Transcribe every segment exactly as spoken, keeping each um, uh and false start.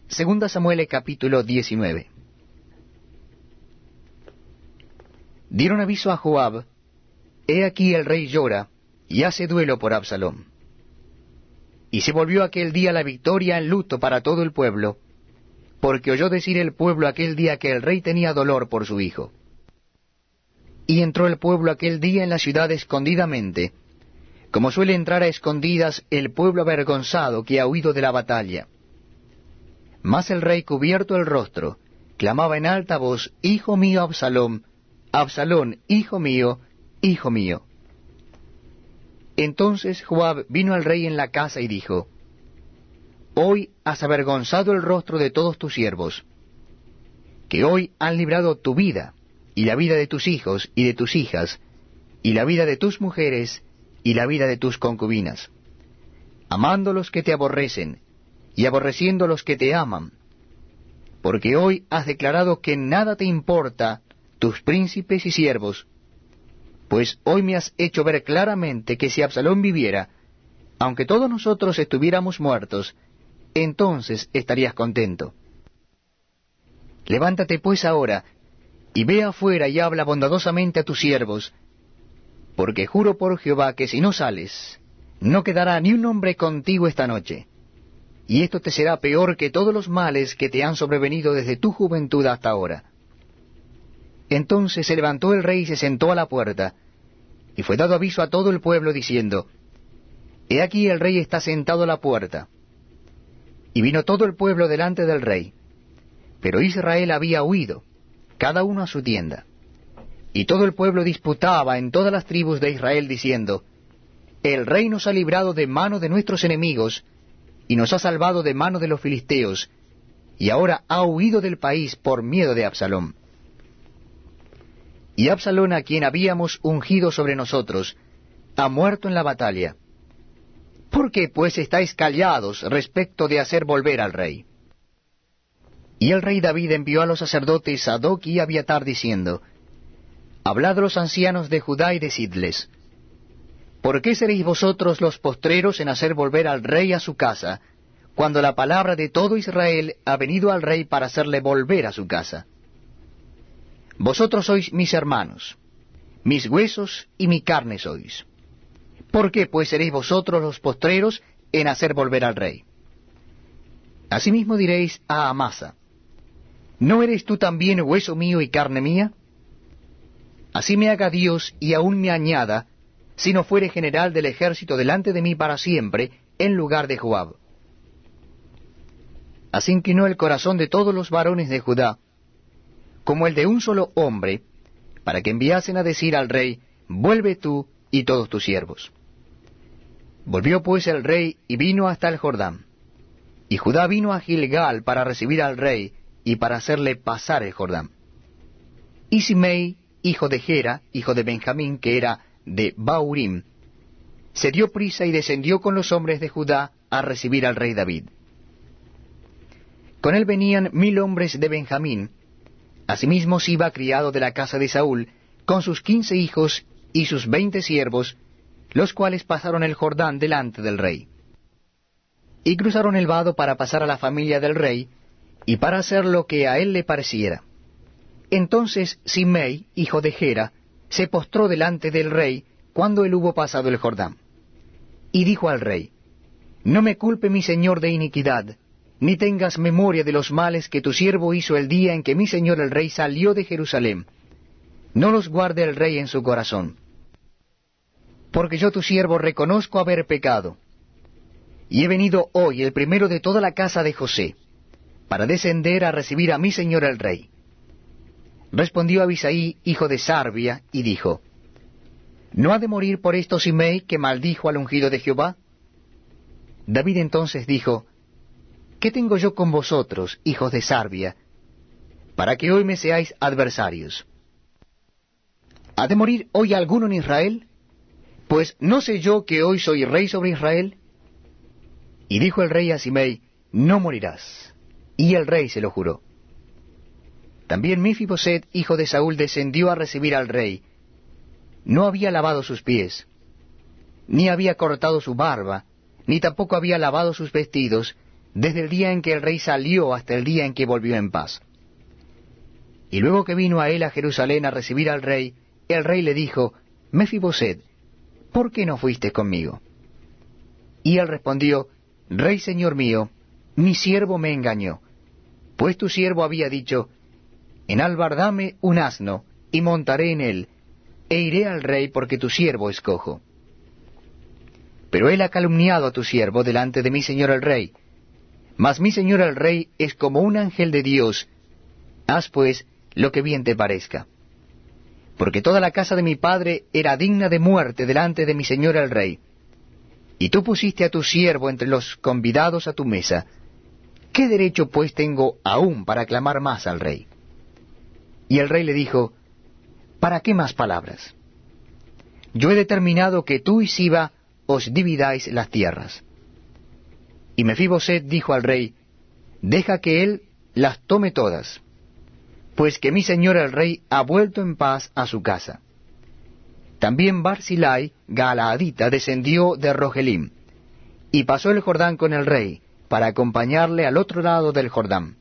Segunda Samuel capítulo diecinueve. Dieron aviso a Joab: He aquí el rey llora, y hace duelo por Absalom. Y se volvió aquel día la victoria en luto para todo el pueblo, porque oyó decir el pueblo aquel día que el rey tenía dolor por su hijo. Y entró el pueblo aquel día en la ciudad escondidamente, como suele entrar a escondidas el pueblo avergonzado que ha huido de la batalla. Mas el rey, cubierto el rostro, clamaba en alta voz: Hijo mío Absalom, Absalom, hijo mío, hijo mío. Entonces Joab vino al rey en la casa y dijo: Hoy has avergonzado el rostro de todos tus siervos, que hoy han librado tu vida, y la vida de tus hijos y de tus hijas, y la vida de tus mujeres, y la vida de tus concubinas, amando los que te aborrecen, y aborreciendo los que te aman, porque hoy has declarado que nada te importa tus príncipes y siervos, pues hoy me has hecho ver claramente que si Absalom viviera, aunque todos nosotros estuviéramos muertos, entonces estarías contento. Levántate pues ahora, y ve afuera y habla bondadosamente a tus siervos, porque juro por Jehová que si no sales, no quedará ni un hombre contigo esta noche, y esto te será peor que todos los males que te han sobrevenido desde tu juventud hasta ahora. Entonces se levantó el rey y se sentó a la puerta, y fue dado aviso a todo el pueblo diciendo: He aquí el rey está sentado a la puerta. Y vino todo el pueblo delante del rey, pero Israel había huido, cada uno a su tienda. Y todo el pueblo disputaba en todas las tribus de Israel diciendo: El rey nos ha librado de mano de nuestros enemigos, y nos ha salvado de mano de los filisteos, y ahora ha huido del país por miedo de Absalom. Y Absalom, a quien habíamos ungido sobre nosotros, ha muerto en la batalla. ¿Por qué pues estáis callados respecto de hacer volver al rey? Y el rey David envió a los sacerdotes Sadoc y Abiatar diciendo: Hablad a los ancianos de Judá y decidles: ¿Por qué seréis vosotros los postreros en hacer volver al rey a su casa, cuando la palabra de todo Israel ha venido al rey para hacerle volver a su casa? Vosotros sois mis hermanos, mis huesos y mi carne sois. ¿Por qué pues seréis vosotros los postreros en hacer volver al rey? Asimismo diréis a Amasa: ¿No eres tú también hueso mío y carne mía? Así me haga Dios y aún me añada, si no fuere general del ejército delante de mí para siempre, en lugar de Joab. Así inclinó el corazón de todos los varones de Judá, como el de un solo hombre, para que enviasen a decir al rey: Vuelve tú y todos tus siervos. Volvió pues el rey y vino hasta el Jordán. Y Judá vino a Gilgal para recibir al rey y para hacerle pasar el Jordán. Y Simei, hijo de Gera, hijo de Benjamín, que era de Baurim, se dio prisa y descendió con los hombres de Judá a recibir al rey David. Con él venían mil hombres de Benjamín. Asimismo Siba, criado de la casa de Saúl, con sus quince hijos y sus veinte siervos, los cuales pasaron el Jordán delante del rey. Y cruzaron el vado para pasar a la familia del rey, y para hacer lo que a él le pareciera. Entonces Simei, hijo de Gera, se postró delante del rey cuando él hubo pasado el Jordán. Y dijo al rey: No me culpe mi señor de iniquidad, ni tengas memoria de los males que tu siervo hizo el día en que mi señor el rey salió de Jerusalén. No los guarde el rey en su corazón. Porque yo tu siervo reconozco haber pecado, y he venido hoy el primero de toda la casa de José, para descender a recibir a mi señor el rey. Respondió Abisaí, hijo de Sarbia, y dijo: ¿No ha de morir por esto Simei, que maldijo al ungido de Jehová? David entonces dijo: ¿Qué tengo yo con vosotros, hijos de Sarbia, para que hoy me seáis adversarios? ¿Ha de morir hoy alguno en Israel? Pues ¿no sé yo que hoy soy rey sobre Israel? Y dijo el rey a Simei: No morirás. Y el rey se lo juró. También Mefiboset, hijo de Saúl, descendió a recibir al rey. No había lavado sus pies, ni había cortado su barba, ni tampoco había lavado sus vestidos, desde el día en que el rey salió hasta el día en que volvió en paz. Y luego que vino a él a Jerusalén a recibir al rey, el rey le dijo, Mefiboset, ¿por qué no fuiste conmigo? Y él respondió, Rey señor mío, mi siervo me engañó, pues tu siervo había dicho, enalbardame un asno, y montaré en él, e iré al rey porque tu siervo es cojo. Pero él ha calumniado a tu siervo delante de mi señor el rey. Mas mi señor el rey es como un ángel de Dios. Haz pues lo que bien te parezca. Porque toda la casa de mi padre era digna de muerte delante de mi señor el rey. Y tú pusiste a tu siervo entre los convidados a tu mesa. ¿Qué derecho pues tengo aún para clamar más al rey? Y el rey le dijo, ¿para qué más palabras? Yo he determinado que tú y Siba os dividáis las tierras. Y Mefiboset dijo al rey, deja que él las tome todas, pues que mi señor el rey ha vuelto en paz a su casa. También Barzillai, Galaadita, descendió de Rogelim, y pasó el Jordán con el rey, para acompañarle al otro lado del Jordán.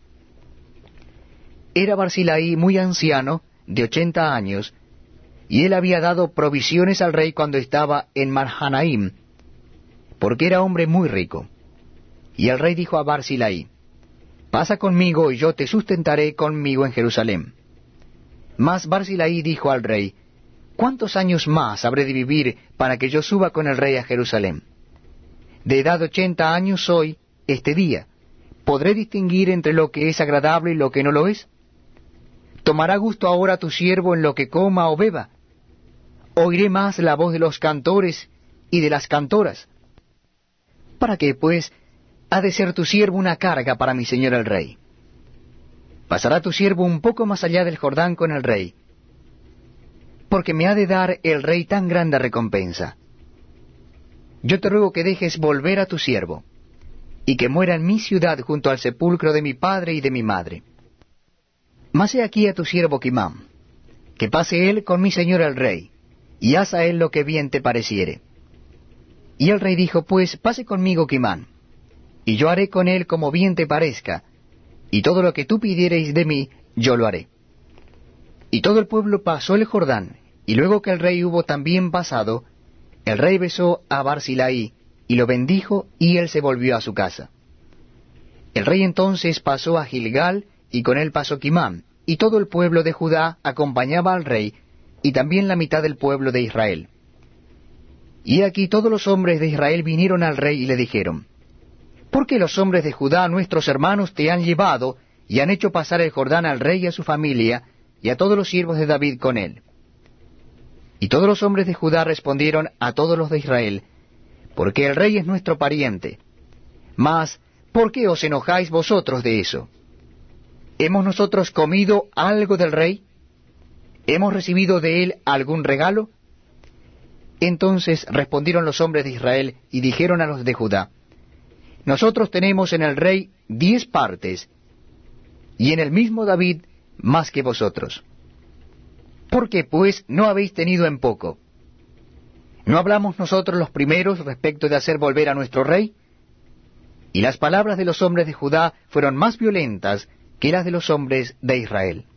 Era Barzillai muy anciano, de ochenta años, y él había dado provisiones al rey cuando estaba en Mahanaim, porque era hombre muy rico. Y el rey dijo a Barzillai, pasa conmigo y yo te sustentaré conmigo en Jerusalén. Mas Barzillai dijo al rey, ¿cuántos años más habré de vivir para que yo suba con el rey a Jerusalén? De edad de ochenta años soy este día. ¿Podré distinguir entre lo que es agradable y lo que no lo es? ¿Tomará gusto ahora tu siervo en lo que coma o beba? ¿Oiré más la voz de los cantores y de las cantoras? ¿Para qué, pues, ha de ser tu siervo una carga para mi señor el rey? Pasará tu siervo un poco más allá del Jordán con el rey, porque me ha de dar el rey tan grande recompensa. Yo te ruego que dejes volver a tu siervo, y que muera en mi ciudad junto al sepulcro de mi padre y de mi madre. Mas he aquí a tu siervo Quimán, que pase él con mi señor el rey, y haz a él lo que bien te pareciere. Y el rey dijo, pues pase conmigo Quimán, y yo haré con él como bien te parezca, y todo lo que tú pidiereis de mí, yo lo haré. Y todo el pueblo pasó el Jordán, y luego que el rey hubo también pasado, el rey besó a Barzillai, y lo bendijo, y él se volvió a su casa. El rey entonces pasó a Gilgal, y con él pasó Quimán, y todo el pueblo de Judá acompañaba al rey, y también la mitad del pueblo de Israel. Y aquí todos los hombres de Israel vinieron al rey y le dijeron, ¿por qué los hombres de Judá, nuestros hermanos, te han llevado, y han hecho pasar el Jordán al rey y a su familia, y a todos los siervos de David con él? Y todos los hombres de Judá respondieron a todos los de Israel, porque el rey es nuestro pariente. Mas, ¿por qué os enojáis vosotros de eso? ¿Hemos nosotros comido algo del rey? ¿Hemos recibido de él algún regalo? Entonces respondieron los hombres de Israel y dijeron a los de Judá, nosotros tenemos en el rey diez partes, y en el mismo David más que vosotros. ¿Por qué, pues, no habéis tenido en poco? ¿No hablamos nosotros los primeros respecto de hacer volver a nuestro rey? Y las palabras de los hombres de Judá fueron más violentas que las de los hombres de Israel.